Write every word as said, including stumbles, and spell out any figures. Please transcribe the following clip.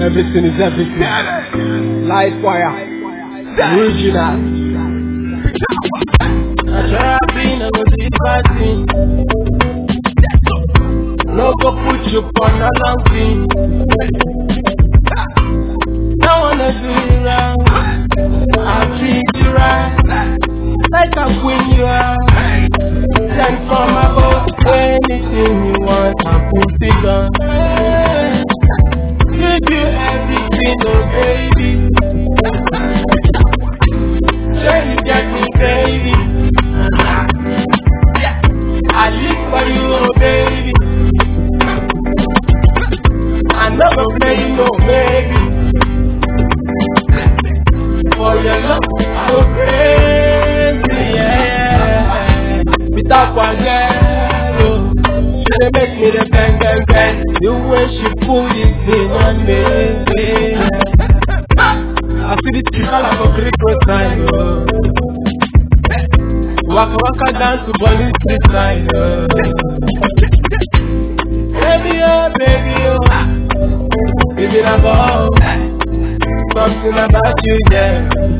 Everything is everything. Light wire. Original. I try to be no party. No go put you on a long thing. I wanna do you wrong. I'll treat you right. Like a queen you are. Send from above. Anything you want, I'll put it on. Give you everything, oh baby. Sure you get me, baby. I live for you, oh baby. I never play you, no baby. For your love, so crazy, yeah. Without one girl, oh, she dey make me the bang bang bang. The way she put it in on me, I see the people like a critical sign, oh. Waka waka dance to Bonnie Street side, oh. Baby oh, baby oh, baby na ball. Something about you, yeah.